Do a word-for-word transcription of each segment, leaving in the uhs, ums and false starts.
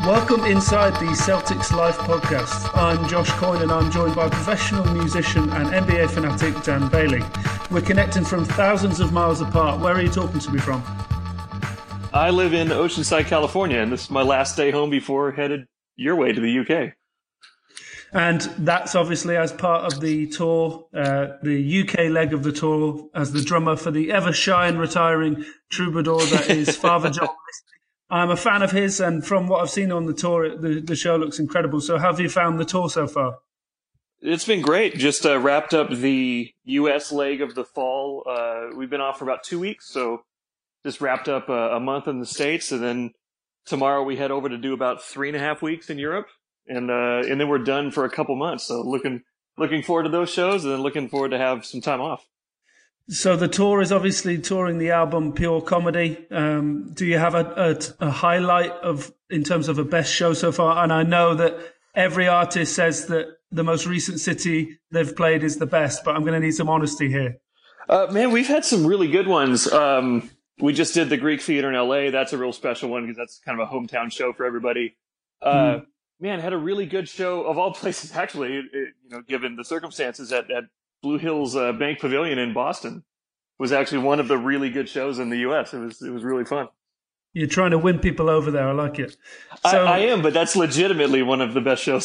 Welcome inside the Celtics Life podcast. I'm Josh Coyne and I'm joined by professional musician and N B A fanatic Dan Bailey. We're connecting from thousands of miles apart. Where are you talking to me from? I live in Oceanside, California, and this is my last day home before headed your way to the U K. And that's obviously as part of the tour, uh, the U K leg of the tour, as the drummer for the ever shy and retiring troubadour that is Father John. I'm a fan of his, and from what I've seen on the tour, the, the show looks incredible. So how have you found the tour so far? It's been great. Just uh, wrapped up the U S leg of the fall. Uh, we've been off for about two weeks, so just wrapped up a, a month in the States, and then tomorrow we head over to do about three and a half weeks in Europe, and uh, and then we're done for a couple months. So looking looking forward to those shows, and then looking forward to have some time off. So the tour is obviously touring the album Pure Comedy. Um, do you have a, a, a highlight of in terms of a best show so far? And I know that every artist says that the most recent city they've played is the best, but I'm going to need some honesty here. Uh, man, we've had some really good ones. Um, we just did the Greek Theater in L A. That's a real special one because that's kind of a hometown show for everybody. Uh, mm. Man, had a really good show of all places, actually, it, it, you know, given the circumstances at, at Blue Hills uh, Bank Pavilion in Boston was actually one of the really good shows in the U S. It was it was really fun. You're trying to win people over there. I like it. So, I, I am, but that's legitimately one of the best shows.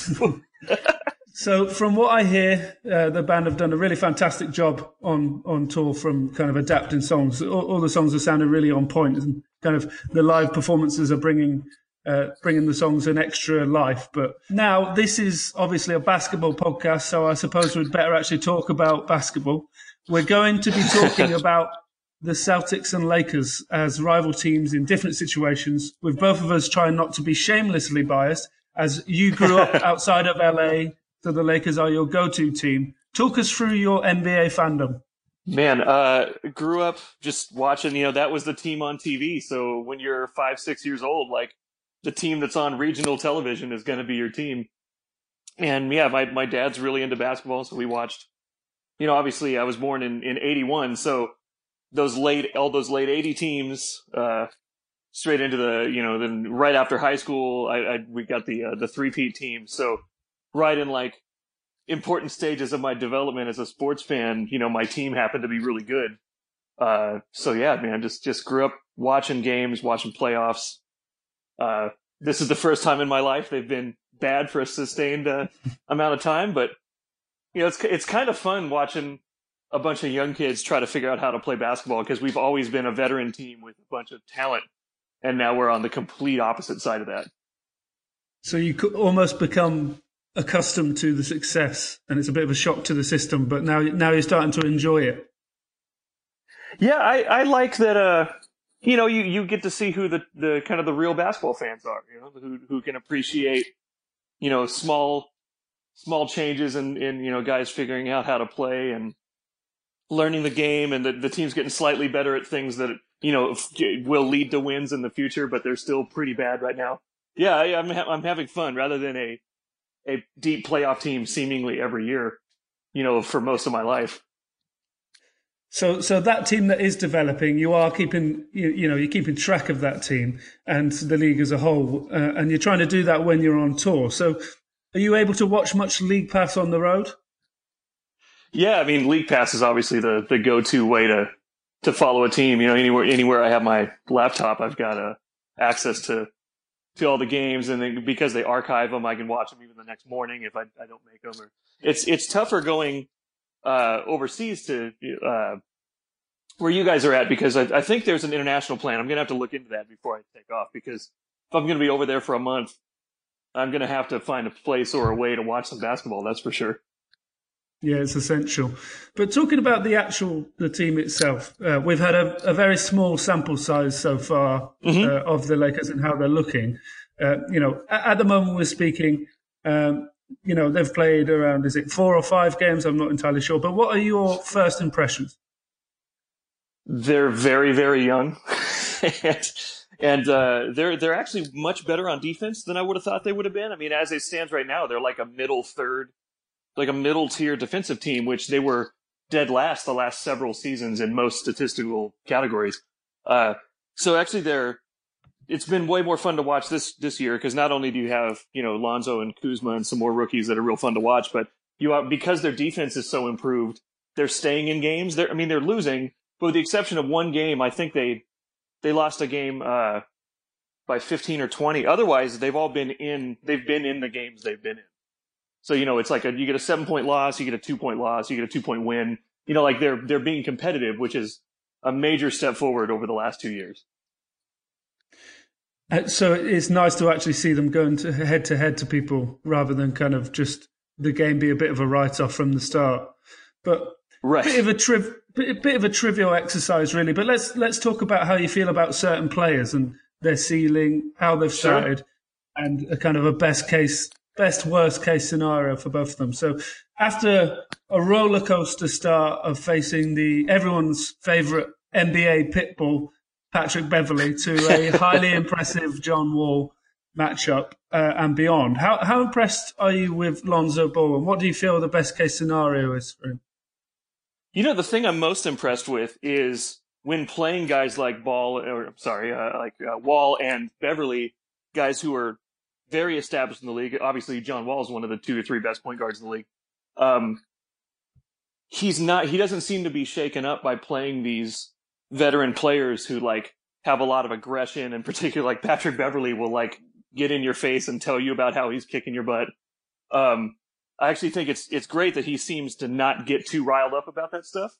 So from what I hear, uh, the band have done a really fantastic job on, on tour from kind of adapting songs. All, all the songs are sounding really on point, and kind of the live performances are bringing uh, bringing the songs an extra life. But now this is obviously a basketball podcast, so I suppose we'd better actually talk about basketball. We're going to be talking about the Celtics and Lakers as rival teams in different situations, with both of us trying not to be shamelessly biased, as you grew up outside of L A, so the Lakers are your go-to team. Talk us through your N B A fandom. Man, uh, grew up just watching, you know, that was the team on T V. So when you're five, six years old, like the team that's on regional television is going to be your team. And yeah, my, my dad's really into basketball. So we watched, you know, obviously I was born in, in eighty-one. So those late, all those late eighty teams, uh, straight into the, you know, then right after high school, I, I we got the, uh, the three-peat team. So right in like important stages of my development as a sports fan, you know, my team happened to be really good. Uh, so yeah, man, just, just grew up watching games, watching playoffs. Uh, this is the first time in my life they've been bad for a sustained uh, amount of time, but you know, it's, it's kind of fun watching a bunch of young kids try to figure out how to play basketball, because we've always been a veteran team with a bunch of talent. And now we're on the complete opposite side of that. So you could almost become accustomed to the success, and it's a bit of a shock to the system, but now now you're starting to enjoy it. Yeah, I, I like that, uh, you know, you, you get to see who the, the kind of the real basketball fans are, you know, who who can appreciate, you know, small small changes and, in, in, you know, guys figuring out how to play and learning the game, and the, the team's getting slightly better at things that, you know, will lead to wins in the future, but they're still pretty bad right now. Yeah, I, I'm ha- I'm having fun rather than a a deep playoff team seemingly every year, you know, for most of my life. So, so that team that is developing, you are keeping, you, you know, you're keeping track of that team and the league as a whole, uh, and you're trying to do that when you're on tour. So, are you able to watch much League Pass on the road? Yeah, I mean, League Pass is obviously the, the go-to way to, to follow a team. You know, anywhere anywhere I have my laptop, I've got uh, access to to all the games, and then because they archive them, I can watch them even the next morning if I, I don't make them. Or it's it's tougher going uh, overseas to uh, where you guys are at, because I, I think there's an international plan. I'm going to have to look into that before I take off, because if I'm going to be over there for a month, I'm going to have to find a place or a way to watch some basketball. That's for sure. Yeah, it's essential. But talking about the actual the team itself, uh, we've had a, a very small sample size so far mm-hmm. uh, of the Lakers and how they're looking. Uh, you know, at, at the moment we're speaking, um, you know, they've played around, is it four or five games? I'm not entirely sure. But what are your first impressions? They're very, very young. and and uh, they're they're actually much better on defense than I would have thought they would have been. I mean, as it stands right now, they're like a middle third, like a middle tier defensive team, which they were dead last the last several seasons in most statistical categories. Uh, so actually they're, it's been way more fun to watch this this year because not only do you have, you know, Lonzo and Kuzma and some more rookies that are real fun to watch, but you are, because their defense is so improved, they're staying in games. They're, I mean, they're losing, but with the exception of one game, I think they they lost a game uh, by fifteen or twenty. Otherwise, they've all been in. They've been in the games they've been in. So, you know, it's like a, you get a seven point loss, you get a two point loss, you get a two point win. You know, like they're they're being competitive, which is a major step forward over the last two years. Uh, so it's nice to actually see them going to head to head to people rather than kind of just the game be a bit of a write off from the start. But right. bit of a triv, bit, bit of a trivial exercise, really. But let's let's talk about how you feel about certain players and their ceiling, how they've started, sure. and a kind of a best case, best worst case scenario for both of them. So after a roller coaster start of facing the everyone's favorite N B A pitbull, Patrick Beverley, to a highly impressive John Wall matchup uh, and beyond. How how impressed are you with Lonzo Ball, and what do you feel the best case scenario is for him? You know, the thing I'm most impressed with is when playing guys like Ball, or sorry, uh, like uh, Wall and Beverley, guys who are very established in the league. Obviously, John Wall is one of the two or three best point guards in the league. Um, he's not. He doesn't seem to be shaken up by playing these veteran players who like have a lot of aggression, in particular, like Patrick Beverley will like get in your face and tell you about how he's kicking your butt. Um, I actually think it's it's great that he seems to not get too riled up about that stuff.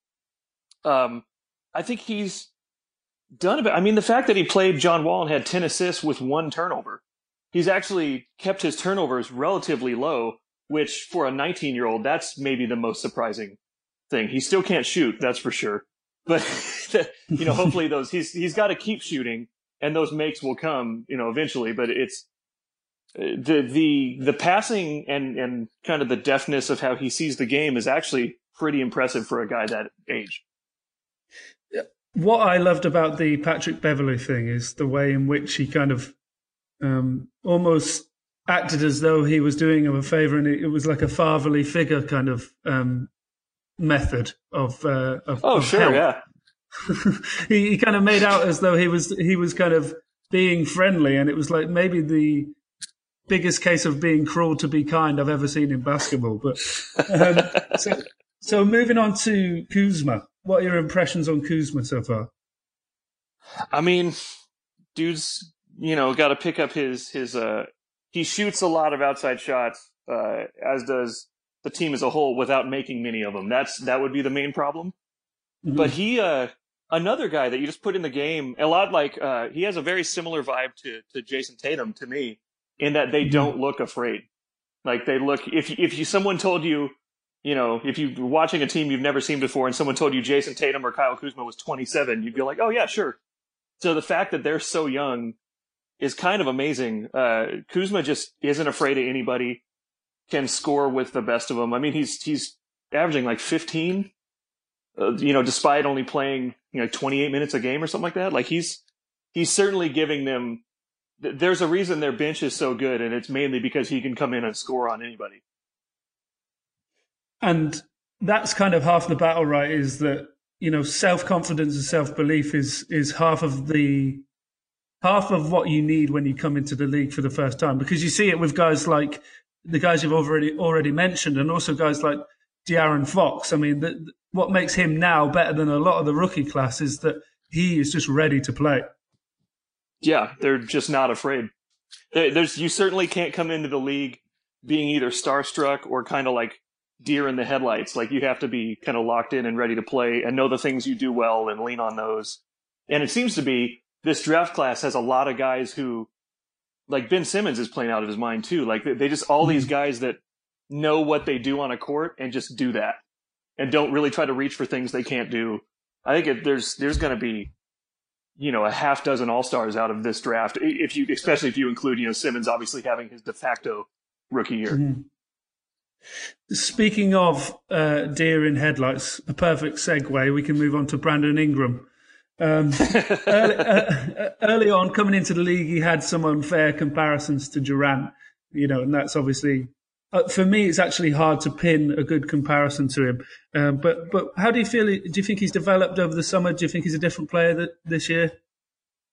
Um, I think he's done a bit. I mean, the fact that he played John Wall and had ten assists with one turnover, he's actually kept his turnovers relatively low, which for a nineteen-year-old, that's maybe the most surprising thing. He still can't shoot, that's for sure. But, you know, hopefully those, he's, he's got to keep shooting and those makes will come, you know, eventually. But it's the, the, the passing and, and kind of the deftness of how he sees the game is actually pretty impressive for a guy that age. What I loved about the Patrick Beverley thing is the way in which he kind of um, almost acted as though he was doing him a favor, and it, it was like a fatherly figure kind of um, method of, uh, of oh of sure help. Yeah. he, he kind of made out as though he was he was kind of being friendly, and it was like maybe the biggest case of being cruel to be kind I've ever seen in basketball. But um, so so moving on to Kuzma, what are your impressions on Kuzma so far? I mean, dude's you know got to pick up his his uh he shoots a lot of outside shots, uh, as does the team as a whole, without making many of them. That's that would be the main problem. Mm-hmm. But he, uh, another guy that you just put in the game, a lot like uh, he has a very similar vibe to to Jason Tatum to me, in that they mm-hmm. don't look afraid. Like they look, if if you someone told you, you know, if you were watching a team you've never seen before, and someone told you Jason Tatum or Kyle Kuzma was twenty-seven, you'd be like, oh yeah, sure. So the fact that they're so young is kind of amazing. Uh, Kuzma just isn't afraid of anybody, can score with the best of them. I mean, he's he's averaging like fifteen, uh, you know, despite only playing you know twenty-eight minutes a game or something like that. Like he's he's certainly giving them. Th- there's a reason their bench is so good, and it's mainly because he can come in and score on anybody. And that's kind of half the battle, right? Is that you know self-confidence and self-belief is is half of the. Half of what you need when you come into the league for the first time, because you see it with guys like the guys you've already already mentioned, and also guys like De'Aaron Fox. I mean, the, what makes him now better than a lot of the rookie class is that he is just ready to play. Yeah, they're just not afraid. There's you certainly can't come into the league being either starstruck or kind of like deer in the headlights. Like you have to be kind of locked in and ready to play and know the things you do well and lean on those. And it seems to be this draft class has a lot of guys who, like Ben Simmons is playing out of his mind too. Like they just, all these guys that know what they do on a court and just do that and don't really try to reach for things they can't do. I think it, there's, there's going to be, you know, a half dozen all-stars out of this draft. If you, especially if you include, you know, Simmons obviously having his de facto rookie year. Mm-hmm. Speaking of uh, deer in headlights, a perfect segue. We can move on to Brandon Ingram. Um, early, uh, early on, coming into the league, he had some unfair comparisons to Durant, you know, and that's obviously, uh, for me, it's actually hard to pin a good comparison to him. Um, but but how do you feel? Do you think he's developed over the summer? Do you think he's a different player that, this year?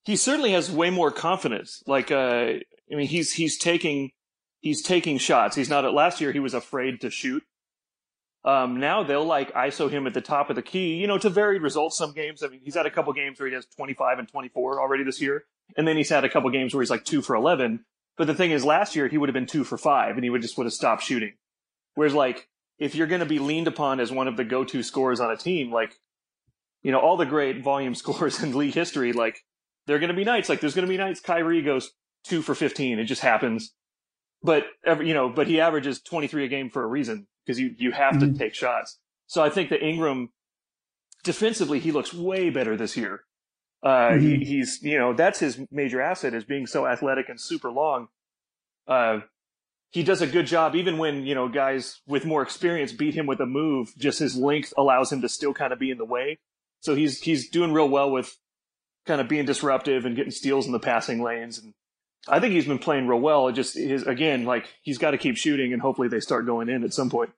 he certainly has way more confidence. Like, uh, I mean, he's he's taking he's taking shots. He's not. Last year, he was afraid to shoot. Um, now they'll like I S O him at the top of the key, you know, to varied results. Some games, I mean, he's had a couple games where he has twenty-five and twenty-four already this year, and then he's had a couple games where he's like two for eleven. But the thing is, last year he would have been two for five, and he would just would have stopped shooting. Whereas, like, if you're going to be leaned upon as one of the go-to scorers on a team, like, you know, all the great volume scorers in league history, like, there are going to be nights, like, there's going to be nights Kyrie goes two for fifteen. It just happens. But, every, you know, but he averages twenty-three a game for a reason, because you, you have mm-hmm. to take shots. So I think that Ingram, defensively, he looks way better this year. Uh, mm-hmm. he, he's, you know, that's his major asset, is being so athletic and super long. Uh, he does a good job, even when, you know, guys with more experience beat him with a move, just his length allows him to still kind of be in the way. So he's, he's doing real well with kind of being disruptive and getting steals in the passing lanes. And I think he's been playing real well. It just is, again, like, he's got to keep shooting, and hopefully they start going in at some point.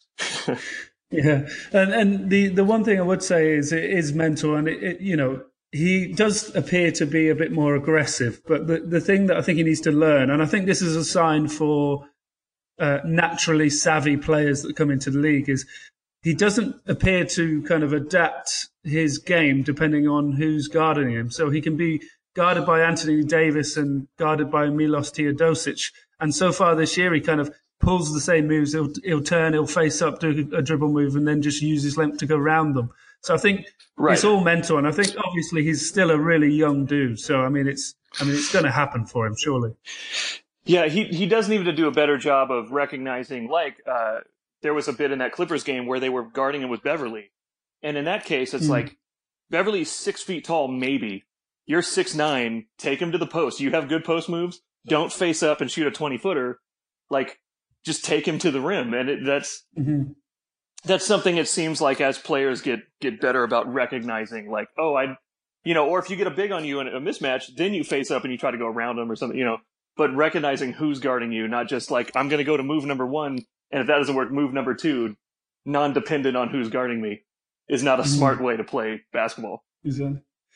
Yeah. And, and the, the one thing I would say is it is mental, and it, it, you know, he does appear to be a bit more aggressive, but the, the thing that I think he needs to learn, and I think this is a sign for uh, naturally savvy players that come into the league, is he doesn't appear to kind of adapt his game depending on who's guarding him. So he can be guarded by Anthony Davis and guarded by Milos Teodosic. And so far this year, he kind of pulls the same moves. He'll, he'll turn, he'll face up, do a dribble move, and then just use his length to go around them. So I think right. it's all mental, and I think obviously he's still a really young dude. So I mean, it's I mean it's going to happen for him, surely. Yeah, he he does need to do a better job of recognizing. Like uh, there was a bit in that Clippers game where they were guarding him with Beverly, and in that case, it's mm. like Beverly's six feet tall, maybe. You're six nine. Take him to the post. You have good post moves. Don't face up and shoot a twenty footer. Like, just take him to the rim, and it, that's. Mm-hmm. That's something it seems like as players get, get better about recognizing, like, oh, I, you know, or if you get a big on you in a mismatch, then you face up and you try to go around them or something, you know, but recognizing who's guarding you, not just like, I'm going to go to move number one, and if that doesn't work, move number two, non-dependent on who's guarding me, is not a smart way to play basketball. Exactly.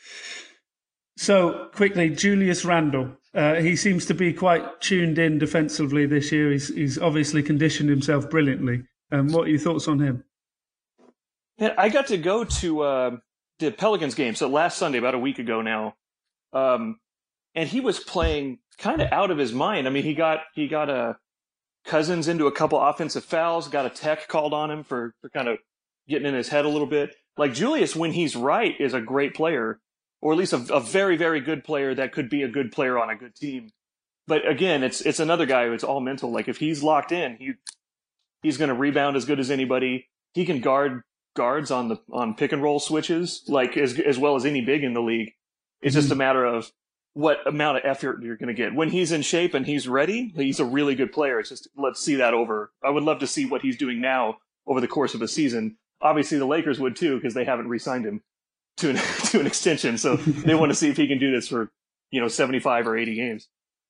So, quickly, Julius Randle. Uh, he seems to be quite tuned in defensively this year. He's, he's obviously conditioned himself brilliantly. Um, what are your thoughts on him? Man, I got to go to uh, the Pelicans game, so last Sunday, about a week ago now, um, and he was playing kind of out of his mind. I mean, he got he got a Cousins into a couple offensive fouls, got a tech called on him for, for kind of getting in his head a little bit. Like, Julius, when he's right, is a great player, or at least a, a very, very good player that could be a good player on a good team. But again, it's it's another guy who's all mental. Like, if he's locked in, he he's going to rebound as good as anybody. He can guard guards on the on pick and roll switches, like as as well as any big in the league. It's mm-hmm. just a matter of what amount of effort you're going to get. When he's in shape and he's ready, he's a really good player. It's just, let's see that over. I would love to see what he's doing now over the course of a season. Obviously, the Lakers would too, because they haven't re-signed him to an to an extension. So they want to see if he can do this for, you know, seventy-five or eighty games.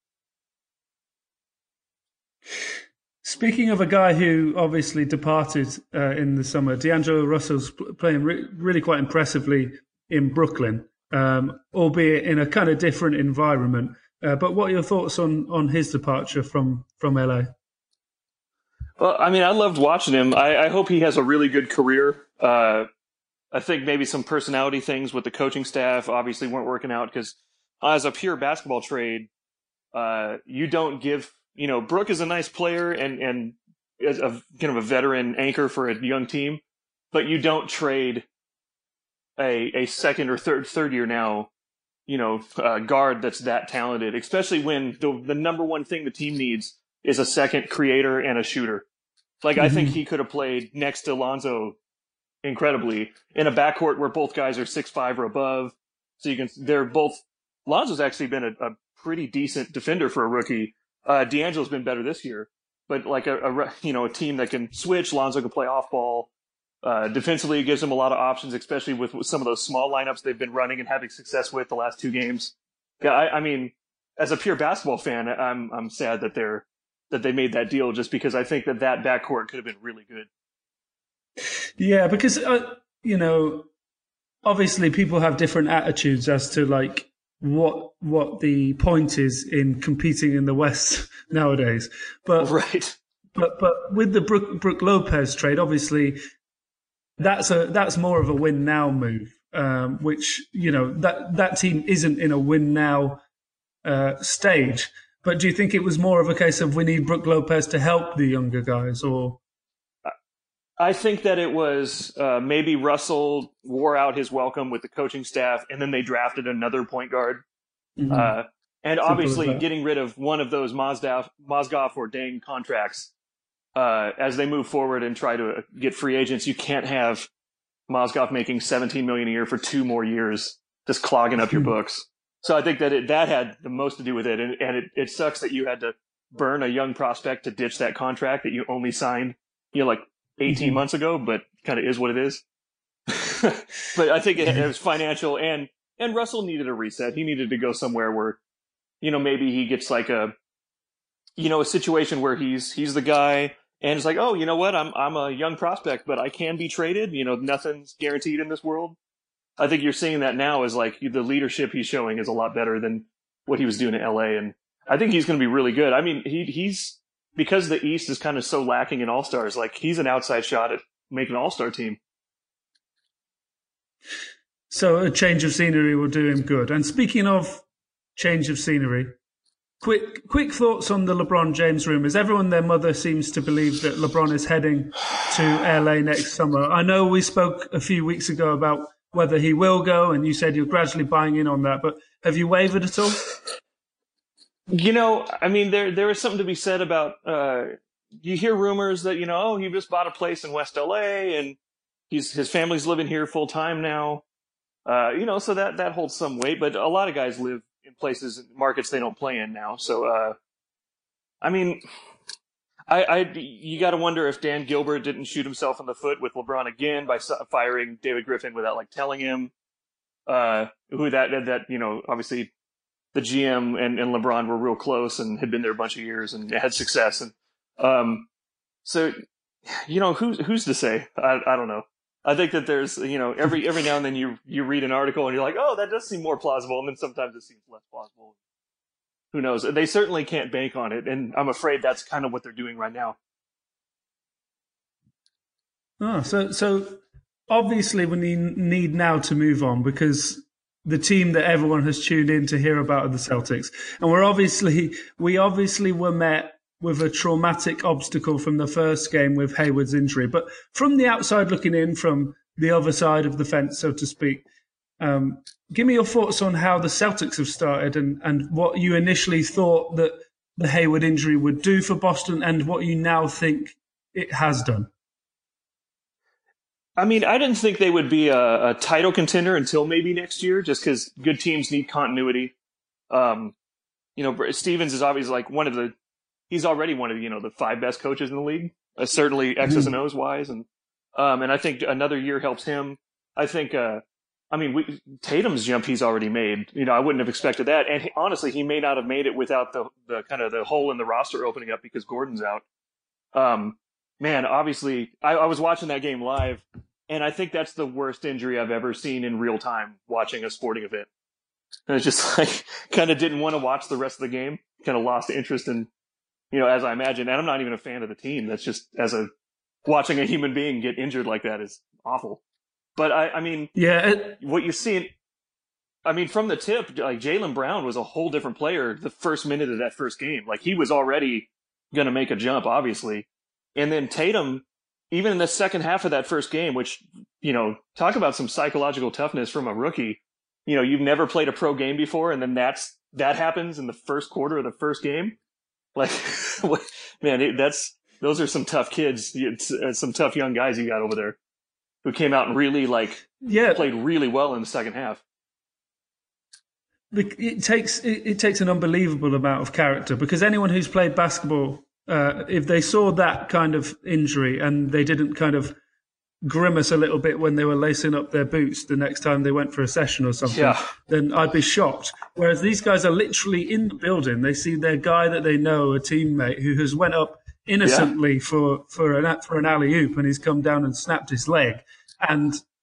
Speaking of a guy who obviously departed uh, in the summer, D'Angelo Russell's playing re- really quite impressively in Brooklyn, um, albeit in a kind of different environment. Uh, but what are your thoughts on, on his departure from, from L A? Well, I mean, I loved watching him. I, I hope he has a really good career. Uh, I think maybe some personality things with the coaching staff obviously weren't working out, because as a pure basketball trade, uh, you don't give... You know, Brooke is a nice player and, and is a kind of a veteran anchor for a young team, but you don't trade a a second or third third year now, you know, uh, guard that's that talented, especially when the the number one thing the team needs is a second creator and a shooter. Like, mm-hmm. I think he could have played next to Lonzo incredibly in a backcourt where both guys are six five or above. So you can, they're both, Lonzo's actually been a, a pretty decent defender for a rookie. Uh, D'Angelo's been better this year, but like a, a you know a team that can switch, Lonzo can play off ball. Uh, defensively, it gives them a lot of options, especially with, with some of those small lineups they've been running and having success with the last two games. Yeah, I, I mean, as a pure basketball fan, I'm I'm sad that they're that they made that deal, just because I think that that backcourt could have been really good. Yeah, because uh, you know, obviously people have different attitudes as to like what what the point is in competing in the West nowadays. But right. But but with the Brook, Brook Lopez trade, obviously that's a that's more of a win now move. Um, which you know that that team isn't in a win now uh, stage. But do you think it was more of a case of we need Brook Lopez to help the younger guys, or? I think that it was uh, maybe Russell wore out his welcome with the coaching staff, and then they drafted another point guard. Mm-hmm. Uh, and Simple obviously getting rid of one of those Mozgov, Mozgov or Deng contracts uh, as they move forward and try to get free agents. You can't have Mozgov making seventeen million dollars a year for two more years, just clogging up your books. So I think that it, that had the most to do with it. And, and it, it sucks that you had to burn a young prospect to ditch that contract that you only signed, you know, like eighteen mm-hmm. months ago, but kind of is what it is. But I think it, it was financial, and, and Russell needed a reset. He needed to go somewhere where, you know, maybe he gets like a, you know, a situation where he's, he's the guy and it's like, oh, you know what? I'm, I'm a young prospect, but I can be traded. You know, nothing's guaranteed in this world. I think you're seeing that now is like the leadership he's showing is a lot better than what he was doing in L A. And I think he's going to be really good. I mean, he, he's, because the East is kind of so lacking in all-stars, like he's an outside shot at making an all-star team. So a change of scenery will do him good. And speaking of change of scenery, quick quick thoughts on the LeBron James rumors. Everyone, their mother seems to believe that LeBron is heading to L A next summer. I know we spoke a few weeks ago about whether he will go, and you said you're gradually buying in on that, but have you wavered at all? You know, I mean, there there is something to be said about, uh, you hear rumors that, you know, oh, he just bought a place in West L A and he's his family's living here full time now. Uh, you know, so that, that holds some weight, but a lot of guys live in places, markets they don't play in now. So, uh, I mean, I, I you got to wonder if Dan Gilbert didn't shoot himself in the foot with LeBron again by firing David Griffin without like telling him, uh, who that, that, you know, obviously the G M and, and LeBron were real close and had been there a bunch of years and had success. And, um, so, you know, who's, who's to say? I, I don't know. I think that there's, you know, every, every now and then you, you read an article and you're like, oh, that does seem more plausible. And then sometimes it seems less plausible. Who knows? They certainly can't bank on it. And I'm afraid that's kind of what they're doing right now. Oh, so, so obviously we need now to move on because the team that everyone has tuned in to hear about are the Celtics. And we're obviously, we obviously were met with a traumatic obstacle from the first game with Hayward's injury. But from the outside looking in, from the other side of the fence, so to speak, um, give me your thoughts on how the Celtics have started and, and what you initially thought that the Hayward injury would do for Boston and what you now think it has done. I mean, I didn't think they would be a, a title contender until maybe next year, just because good teams need continuity. Um, you know, Stevens is obviously like one of the, he's already one of the, you know, the five best coaches in the league, uh, certainly X's and O's wise. And, um, and I think another year helps him. I think, uh, I mean, we, Tatum's jump he's already made, you know, I wouldn't have expected that. And he, honestly, he may not have made it without the, the kind of the hole in the roster opening up because Gordon's out. Um, man, obviously I, I was watching that game live and I think that's the worst injury I've ever seen in real time watching a sporting event. And it's just like, kind of didn't want to watch the rest of the game, kind of lost interest in, you know, as I imagine, and I'm not even a fan of the team. That's just as a watching a human being get injured like that is awful. But I, I mean, yeah, it, what you see, I mean, from the tip, like Jaylen Brown was a whole different player the first minute of that first game. Like he was already going to make a jump, obviously. And then Tatum, even in the second half of that first game, which, you know, talk about some psychological toughness from a rookie. You know, you've never played a pro game before, and then that's that happens in the first quarter of the first game. Like, man, it, that's those are some tough kids, it's, uh, some tough young guys you got over there who came out and really like yeah. played really well in the second half. It takes it, it takes an unbelievable amount of character because anyone who's played basketball, uh, if they saw that kind of injury and they didn't kind of grimace a little bit when they were lacing up their boots the next time they went for a session or something, yeah. then I'd be shocked. Whereas these guys are literally in the building. They see their guy that they know, a teammate who has went up innocently yeah. for, for an for an alley-oop and he's come down and snapped his leg. And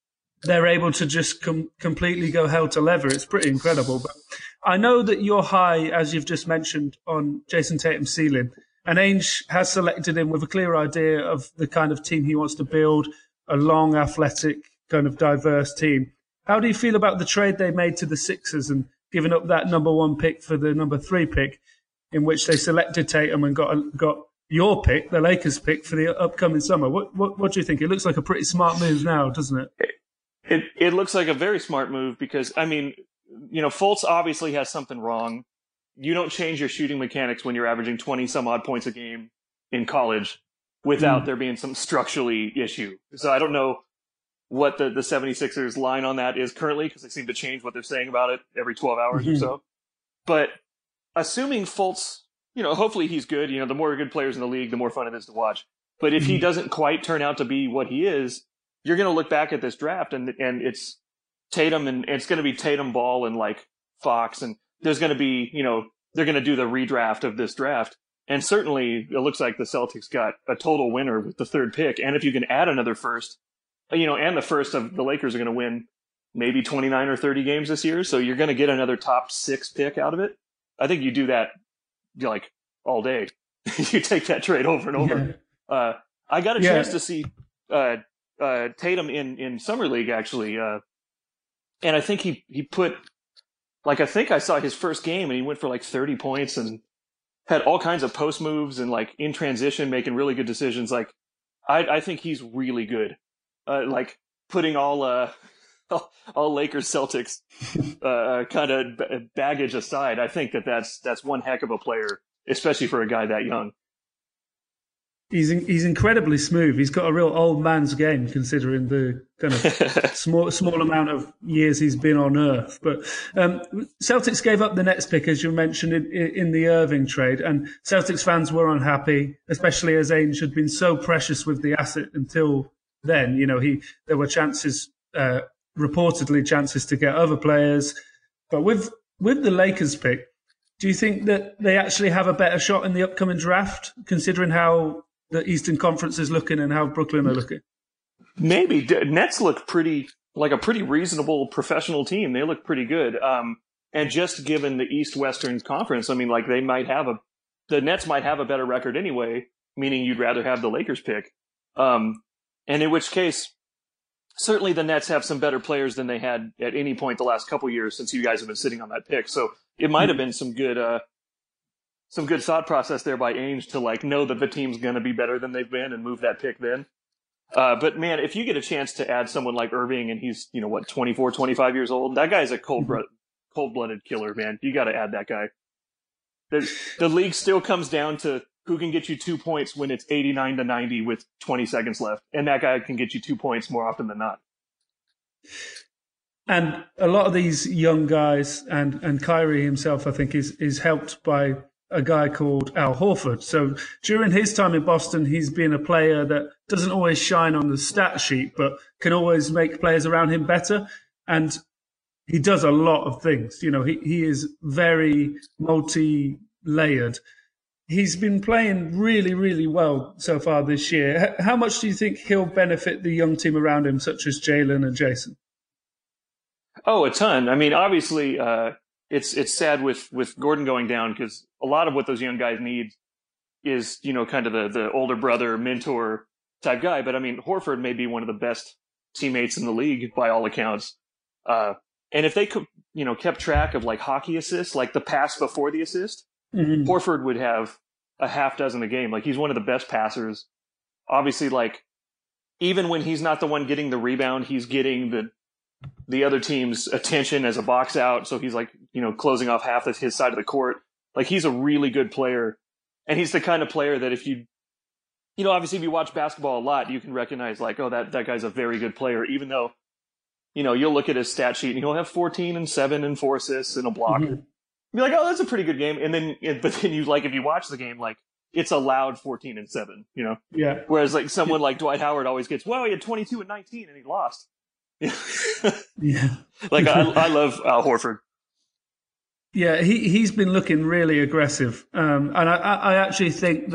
they're able to just com- completely go hell to leather. It's pretty incredible. But I know that you're high, as you've just mentioned, on Jason Tatum's ceiling. And Ainge has selected him with a clear idea of the kind of team he wants to build, a long, athletic, kind of diverse team. How do you feel about the trade they made to the Sixers and giving up that number one pick for the number three pick, in which they selected Tatum and got got your pick, the Lakers pick, for the upcoming summer? What what, what do you think? It looks like a pretty smart move now, doesn't it? It it looks like a very smart move because, I mean, you know, Fultz obviously has something wrong. You don't change your shooting mechanics when you're averaging twenty some odd points a game in college without mm. there being some structurally issue. So I don't know what the, the 76ers line on that is currently, because they seem to change what they're saying about it every twelve hours mm-hmm. or so. But assuming Fultz, you know, hopefully he's good. You know, the more good players in the league, the more fun it is to watch. But if mm-hmm. he doesn't quite turn out to be what he is, you're going to look back at this draft and and it's Tatum and it's going to be Tatum, Ball, and like Fox, and there's going to be, you know, they're going to do the redraft of this draft. And certainly it looks like the Celtics got a total winner with the third pick. And if you can add another first, you know, and the first of the Lakers are going to win maybe twenty-nine or thirty games this year. So you're going to get another top six pick out of it. I think you do that like all day. You take that trade over and over. Yeah. Uh, I got a yeah. chance to see uh, uh, Tatum in, in Summer League, actually. Uh, and I think he, he put, like, I think I saw his first game and he went for like thirty points and had all kinds of post moves and like in transition, making really good decisions. Like, I, I think he's really good. Uh, like putting all, uh, all Lakers Celtics, uh, kind of b- baggage aside, I think that that's, that's one heck of a player, especially for a guy that young. He's in, he's incredibly smooth. He's got a real old man's game, considering the kind of small small amount of years he's been on Earth. But um, Celtics gave up the Nets pick, as you mentioned, in, in the Irving trade, and Celtics fans were unhappy, especially as Ainge had been so precious with the asset until then. You know, he there were chances, uh, reportedly chances to get other players, but with with the Lakers pick, do you think that they actually have a better shot in the upcoming draft, considering how the Eastern Conference is looking and how Brooklyn are looking? Maybe. Nets look pretty, like a pretty reasonable professional team. They look pretty good. Um, and just given the East-Western Conference, I mean, like they might have a, the Nets might have a better record anyway, meaning you'd rather have the Lakers pick. Um, and in which case, certainly the Nets have some better players than they had at any point the last couple years since you guys have been sitting on that pick. So it might have been some good, uh, some good thought process there by Ainge to like know that the team's going to be better than they've been and move that pick then. Uh, but man, if you get a chance to add someone like Irving and he's, you know, what, twenty-four, twenty-five years old, that guy's a cold, cold blooded killer, man. You got to add that guy. The, the league still comes down to who can get you two points when it's eighty-nine to ninety with twenty seconds left. And that guy can get you two points more often than not. And a lot of these young guys and, and Kyrie himself, I think, is, is helped by a guy called Al Horford. So during his time in Boston, he's been a player that doesn't always shine on the stat sheet, but can always make players around him better. And he does a lot of things. You know, he, he is very multi-layered. He's been playing really, really well so far this year. How much do you think he'll benefit the young team around him, such as Jalen and Jason? Oh, a ton. I mean, obviously, uh, it's it's sad with, with Gordon going down because a lot of what those young guys need is, you know, kind of the, the older brother, mentor type guy. But I mean, Horford may be one of the best teammates in the league by all accounts. Uh, and if they could, you know, kept track of like hockey assists, like the pass before the assist, mm-hmm. Horford would have a half dozen a game. Like he's one of the best passers. Obviously, like even when he's not the one getting the rebound, he's getting the the other team's attention as a box out. So he's like, you know, closing off half of his side of the court. Like he's a really good player. And he's the kind of player that if you, you know, obviously if you watch basketball a lot, you can recognize like, oh, that, that guy's a very good player, even though, you know, you'll look at his stat sheet and he'll have fourteen and seven and four assists and a block. Mm-hmm. Be like, oh, that's a pretty good game. And then, but then you like, if you watch the game, like it's a loud fourteen and seven, you know? Yeah. Whereas like someone like Dwight Howard always gets, well, he had twenty-two and nineteen and he lost. Yeah. Like I, I love Al Horford. Yeah, he, he's been looking really aggressive. Um, and I, I actually think that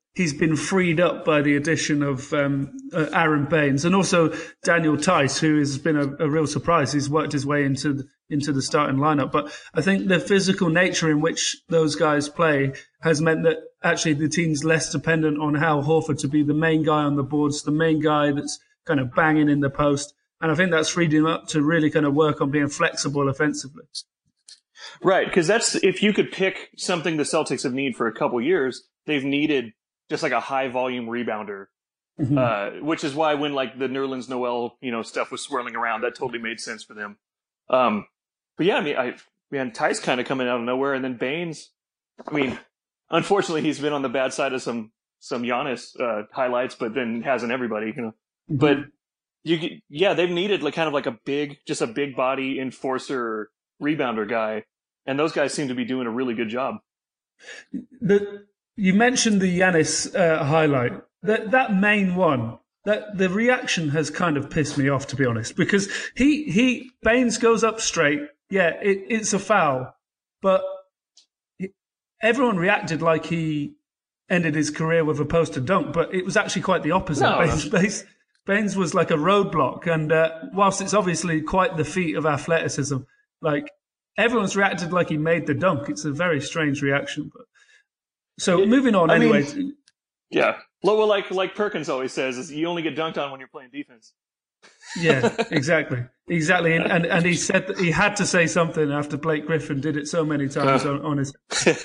he's been freed up by the addition of um, uh, Aaron Baines and also Daniel Tice, who has been a, a real surprise. He's worked his way into the, into the starting lineup. But I think the physical nature in which those guys play has meant that actually the team's less dependent on Hal Horford to be the main guy on the boards, the main guy that's kind of banging in the post. And I think that's freed him up to really kind of work on being flexible offensively. Right, because that's, if you could pick something the Celtics have needed for a couple years, they've needed just like a high volume rebounder, mm-hmm. uh, which is why when like the Nerlens Noel, you know, stuff was swirling around, that totally made sense for them. Um, but yeah, I mean, I, man, Tice kind of coming out of nowhere, and then Baines, I mean, unfortunately he's been on the bad side of some, some Giannis, uh, highlights, but then hasn't everybody, you know, mm-hmm. but you, yeah, they've needed like kind of like a big, just a big body enforcer rebounder guy. And those guys seem to be doing a really good job. The, you mentioned the Giannis uh, highlight. That that main one, that the reaction has kind of pissed me off, to be honest, because he he Baines goes up straight. Yeah, it, it's a foul, but it, everyone reacted like he ended his career with a poster dunk. But it was actually quite the opposite. No, Baines, no. Baines, Baines was like a roadblock, and uh, whilst it's obviously quite the feat of athleticism, like. Everyone's reacted like he made the dunk. It's a very strange reaction. But so moving on, I anyway. Mean, yeah. Well, like like Perkins always says, is you only get dunked on when you're playing defense. Yeah, exactly, exactly. And, and and he said that he had to say something after Blake Griffin did it so many times uh. on, on his.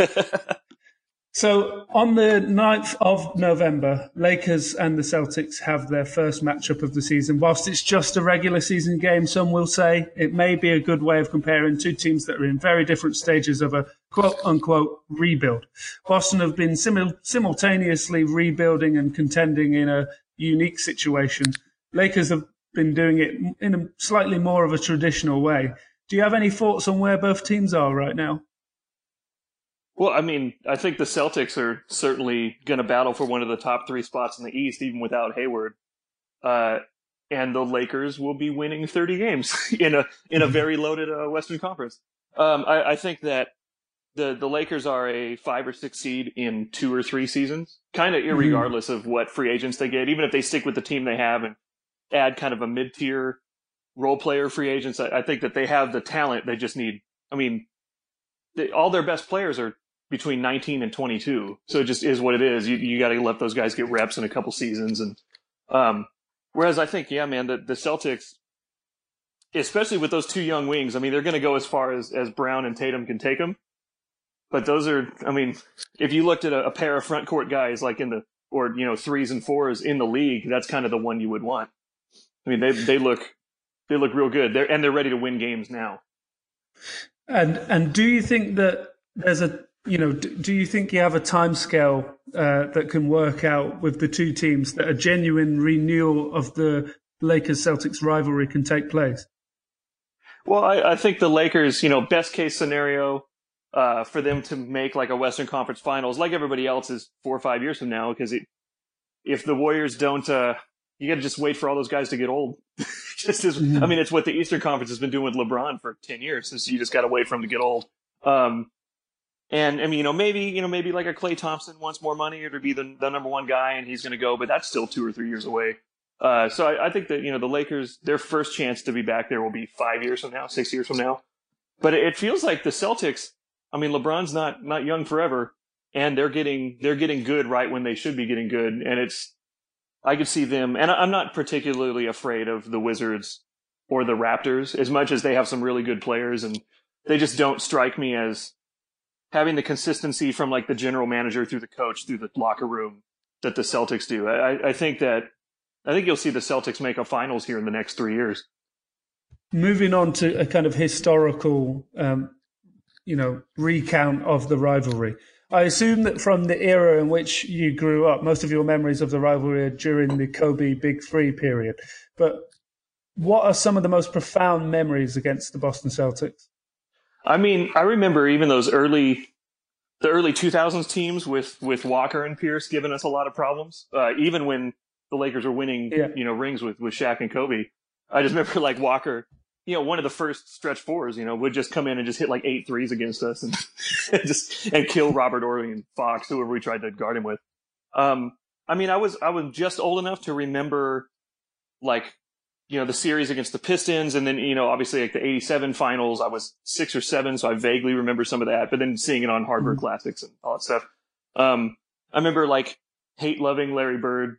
So on the ninth of November, Lakers and the Celtics have their first matchup of the season. Whilst it's just a regular season game, some will say it may be a good way of comparing two teams that are in very different stages of a quote-unquote rebuild. Boston have been simul- simultaneously rebuilding and contending in a unique situation. Lakers have been doing it in a slightly more of a traditional way. Do you have any thoughts on where both teams are right now? Well, I mean, I think the Celtics are certainly going to battle for one of the top three spots in the East, even without Hayward. Uh, and the Lakers will be winning thirty games in a in a very loaded uh, Western Conference. Um, I, I think that the the Lakers are a five or six seed in two or three seasons, kind of irregardless mm-hmm. of what free agents they get. Even if they stick with the team they have and add kind of a mid tier role player free agents, I, I think that they have the talent. They just need. I mean, they, all their best players are between nineteen and twenty-two. So it just is what it is. You you got to let those guys get reps in a couple seasons. And, um, whereas I think, yeah, man, the, the Celtics, especially with those two young wings, I mean, they're going to go as far as, as Brown and Tatum can take them. But those are, I mean, if you looked at a, a pair of front court guys like in the, or, you know, threes and fours in the league, that's kind of the one you would want. I mean, they, they look, they look real good. They're, and they're ready to win games now. And, and do you think that there's a, You know, do, do you think you have a timescale uh, that can work out with the two teams that a genuine renewal of the Lakers-Celtics rivalry can take place? Well, I, I think the Lakers, you know, best case scenario uh, for them to make like a Western Conference Finals, like everybody else, is four or five years from now. Because if the Warriors don't, uh, you got to just wait for all those guys to get old. just as, mm-hmm. I mean, it's what the Eastern Conference has been doing with LeBron for ten years. Since you just got to wait for him to get old. Um, And, I mean, you know, maybe, you know, maybe like a Klay Thompson wants more money or to be the, the number one guy and he's going to go, but that's still two or three years away. Uh, so I, I think that, you know, the Lakers, their first chance to be back there will be five years from now, six years from now. But it, it feels like the Celtics, I mean, LeBron's not, not young forever and they're getting, they're getting good right when they should be getting good. And it's, I could see them, and I'm not particularly afraid of the Wizards or the Raptors as much as they have some really good players and they just don't strike me as having the consistency from like the general manager through the coach through the locker room that the Celtics do. I, I think that I think you'll see the Celtics make a finals here in the next three years. Moving on to a kind of historical, um, you know, recount of the rivalry. I assume that from the era in which you grew up, most of your memories of the rivalry are during the Kobe Big Three period. But what are some of the most profound memories against the Boston Celtics? I mean, I remember even those early, the early two thousands teams with, with Walker and Pierce giving us a lot of problems. Uh, even when the Lakers were winning, yeah. you know, rings with, with Shaq and Kobe. I just remember like Walker, you know, one of the first stretch fours, you know, would just come in and just hit like eight threes against us and just, and kill Robert Horry and Fox, whoever we tried to guard him with. Um, I mean, I was I was just old enough to remember, like, you know, the series against the Pistons, and then, you know, obviously like the eighty-seven finals. I was six or seven, so I vaguely remember some of that. But then seeing it on Hardware Mm-hmm. Classics and all that stuff. Um, I remember like hate loving Larry Bird.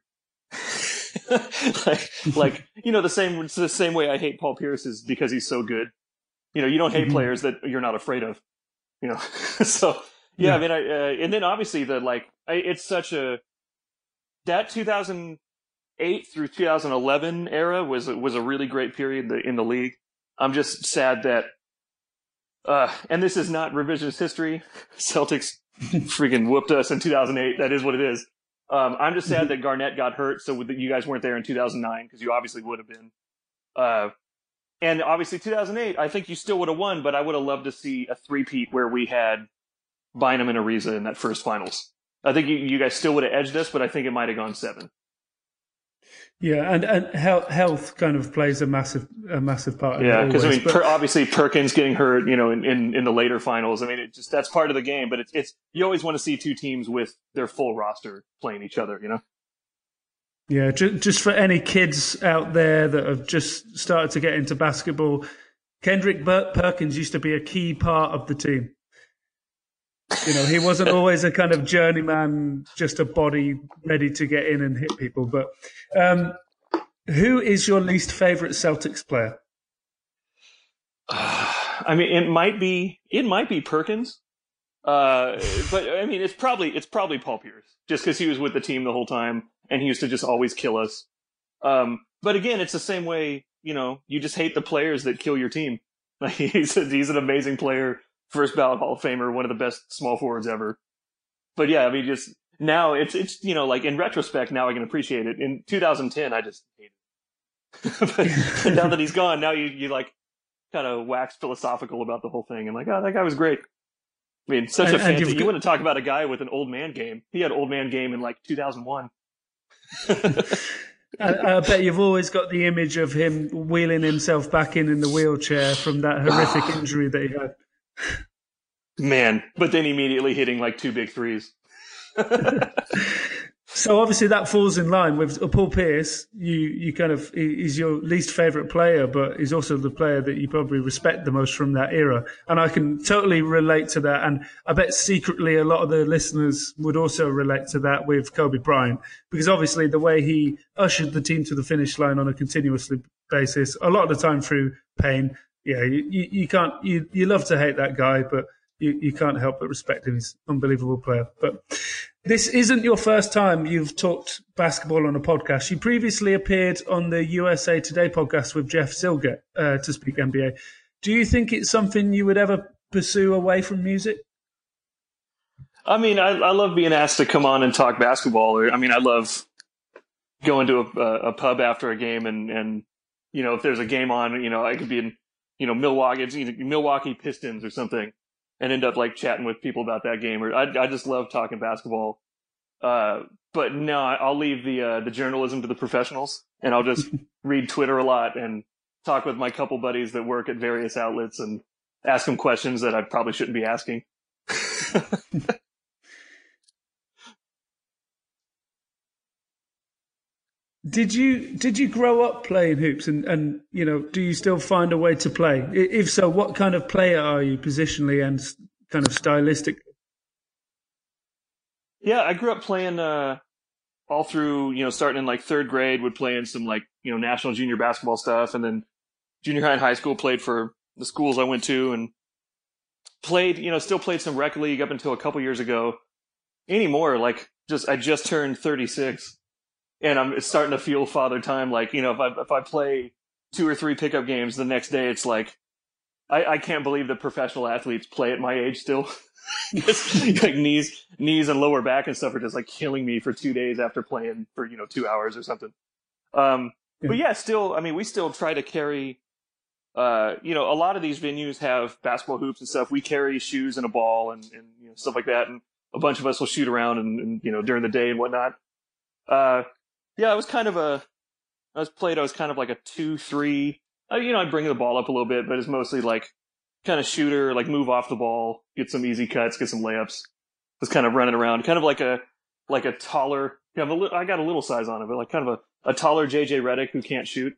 like, like, you know, the same, it's the same way I hate Paul Pierce is because he's so good. You know, you don't hate Mm-hmm. players that you're not afraid of, you know? So, yeah, Yeah. I mean, I, uh, and then obviously the, like, I, it's such a, that two thousand eight through two thousand eleven era was, was a really great period in the, in the league. I'm just sad that, uh, and this is not revisionist history. Celtics freaking whooped us in two thousand eight. That is what it is. Um, I'm just sad that Garnett got hurt, so that you guys weren't there in two thousand nine, because you obviously would have been. Uh, and obviously two thousand eight, I think you still would have won, but I would have loved to see a three-peat where we had Bynum and Ariza in that first finals. I think you, you guys still would have edged us, but I think it might have gone seven. Yeah, and and health kind of plays a massive a massive part. In Yeah, because I mean, but, per, obviously Perkins getting hurt, you know, in, in, in the later finals. I mean, it just that's part of the game. But it's it's you always want to see two teams with their full roster playing each other, you know. Yeah, just, just for any kids out there that have just started to get into basketball, Kendrick Bur- Perkins used to be a key part of the team. You know, he wasn't always a kind of journeyman, just a body ready to get in and hit people. But um, who is your least favorite Celtics player? I mean, it might be it might be Perkins, uh, but I mean, it's probably it's probably Paul Pierce, just because he was with the team the whole time and he used to just always kill us. Um, but again, it's the same way. You know, you just hate the players that kill your team. Like he's a, he's an amazing player. First ballot Hall of Famer, one of the best small forwards ever. But yeah, I mean, just now it's, it's, you know, like in retrospect, now I can appreciate it. In two thousand ten, I just hated it. But now that he's gone, now you, you like kind of wax philosophical about the whole thing and like, oh, that guy was great. I mean, such And- a and fancy, you've you got- want to talk about a guy with an old man game. He had old man game in like two thousand one. I, I bet you've always got the image of him wheeling himself back in in the wheelchair from that horrific injury that he had. Man, but then immediately hitting like two big threes. So obviously that falls in line with uh, Paul Pierce. You you kind of he's your least favorite player, but he's also the player that you probably respect the most from that era. And I can totally relate to that. And I bet secretly a lot of the listeners would also relate to that with Kobe Bryant, because obviously the way he ushered the team to the finish line on a continuous basis, a lot of the time through pain. Yeah, you, you, you can't you you love to hate that guy, but you, you can't help but respect him. He's an unbelievable player. But this isn't your first time you've talked basketball on a podcast. You previously appeared on the U S A Today podcast with Jeff Zillgett uh, to speak N B A. Do you think it's something you would ever pursue away from music? I mean, I, I love being asked to come on and talk basketball. Or, I mean, I love going to a, a pub after a game and, and, you know, if there's a game on, you know, I could be in, you know, Milwaukee, it's either Milwaukee Pistons or something, and end up like chatting with people about that game. Or I, I just love talking basketball. Uh, but no, I'll leave the uh, the journalism to the professionals, and I'll just read Twitter a lot and talk with my couple buddies that work at various outlets and ask them questions that I probably shouldn't be asking. Did you did you grow up playing hoops, and, and you know, do you still find a way to play? I- If so, what kind of player are you positionally and s- kind of stylistic? Yeah, I grew up playing uh, all through, you know, starting in like third grade, would play in some like, you know, national junior basketball stuff. And then junior high and high school played for the schools I went to and played, you know, still played some rec league up until a couple years ago. Anymore, like just, I just turned thirty-six and I'm starting to feel father time. Like, you know, if I, if I play two or three pickup games the next day, it's like, I, I can't believe that professional athletes play at my age still. Like knees, knees and lower back and stuff are just like killing me for two days after playing for, you know, two hours or something. Um, Yeah. but yeah, still, I mean, we still try to carry, uh, you know, a lot of these venues have basketball hoops and stuff. We carry shoes and a ball and, and you know, stuff like that. And a bunch of us will shoot around and, and you know, during the day and whatnot. Uh, yeah, I was kind of a, I was played, I was kind of like a two, three, uh, you know, I'd bring the ball up a little bit, but it's mostly like kind of shooter, like move off the ball, get some easy cuts, get some layups. Was kind of running around, kind of like a, like a taller, you have a li- I got a little size on it, but like kind of a, a taller J J Redick who can't shoot.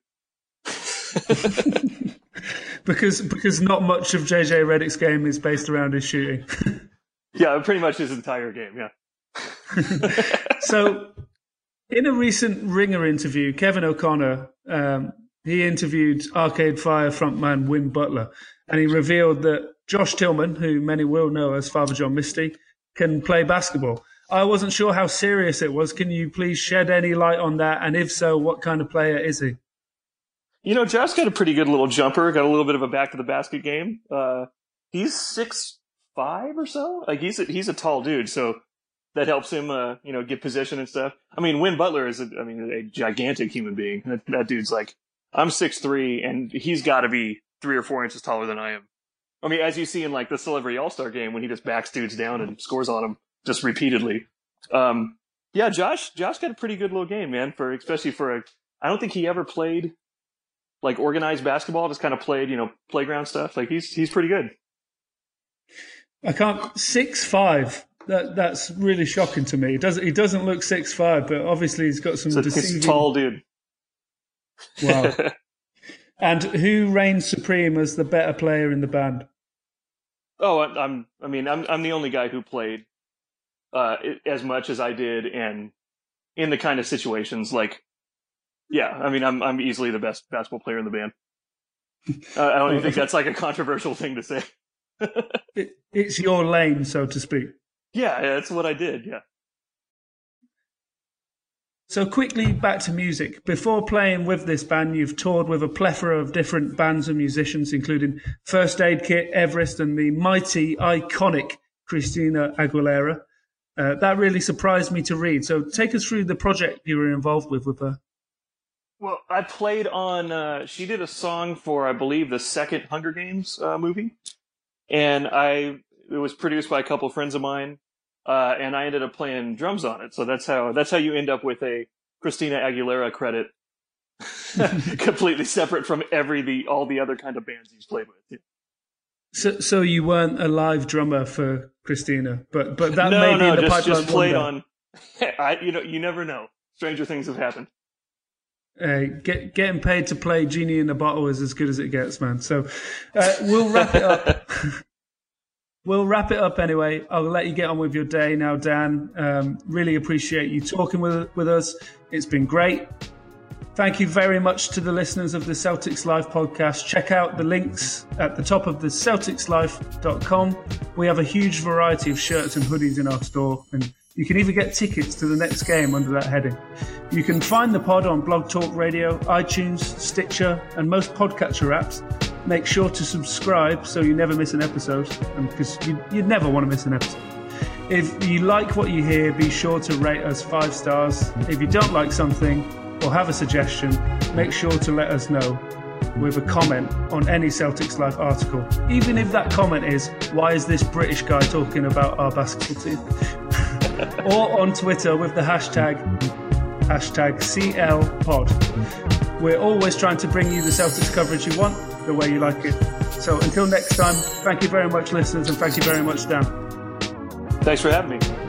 because because not much of J J Redick's game is based around his shooting. Yeah, pretty much his entire game, yeah. So, in a recent Ringer interview, Kevin O'Connor, um, he interviewed Arcade Fire frontman Win Butler, and he revealed that Josh Tillman, who many will know as Father John Misty, can play basketball. I wasn't sure how serious it was. Can you please shed any light on that? And if so, what kind of player is he? You know, Josh got a pretty good little jumper, got a little bit of a back to the basket game. Uh, he's six five or so. Like he's a, he's a tall dude, so that helps him, uh, you know, get position and stuff. I mean, Win Butler is, a, I mean, a gigantic human being. That, that dude's like, I'm six three, and he's got to be three or four inches taller than I am. I mean, as you see in like the Celebrity All-Star game when he just backs dudes down and scores on them just repeatedly. Um, yeah, Josh, Josh got a pretty good little game, man. For especially for a, I don't think he ever played like organized basketball. Just kind of played, you know, playground stuff. Like he's he's pretty good. I can't six five. That that's really shocking to me. He doesn't he doesn't look six five, but obviously he's got some so deceiving. He's a tall dude. Wow. And who reigns supreme as the better player in the band? Oh, I'm. I mean, I'm. I'm the only guy who played uh, as much as I did, and in the kind of situations like, yeah. I mean, I'm. I'm easily the best basketball player in the band. Uh, I don't even think that's like a controversial thing to say. it, it's your lane, so to speak. Yeah, that's what I did. Yeah. So quickly back to music. Before playing with this band, you've toured with a plethora of different bands and musicians, including First Aid Kit, Everest, and the mighty, iconic Christina Aguilera. Uh, that really surprised me to read. So take us through the project you were involved with with her. Well, I played on, uh, she did a song for, I believe, the second Hunger Games uh, movie. And I, it was produced by a couple of friends of mine. Uh, and I ended up playing drums on it. So that's how, that's how you end up with a Christina Aguilera credit. Completely separate from every, the, all the other kind of bands he's played with. Yeah. So, so you weren't a live drummer for Christina, but, but that no, may be no, in the just, pipeline. just played on. I, you know, you never know. Stranger things have happened. Uh, get, getting paid to play Genie in a Bottle is as good as it gets, man. So uh, we'll wrap it up. We'll wrap it up anyway. I'll let you get on with your day now, Dan. Um, really appreciate you talking with, with us. It's been great. Thank you very much to the listeners of the Celtics Life podcast. Check out the links at the top of the celtics life dot com. We have a huge variety of shirts and hoodies in our store, and you can even get tickets to the next game under that heading. You can find the pod on Blog Talk Radio, iTunes, Stitcher, and most podcatcher apps. Make sure to subscribe so you never miss an episode, because you, you'd never want to miss an episode. If you like what you hear, be sure to rate us five stars. If you don't like something or have a suggestion, make sure to let us know with a comment on any Celtics Life article. Even if that comment is, why is this British guy talking about our basketball team? Or on Twitter with the hashtag, hashtag C L Pod. We're always trying to bring you the Celtics coverage you want, the way you like it. So until next time, thank you very much, listeners, and thank you very much, Dan. Thanks for having me.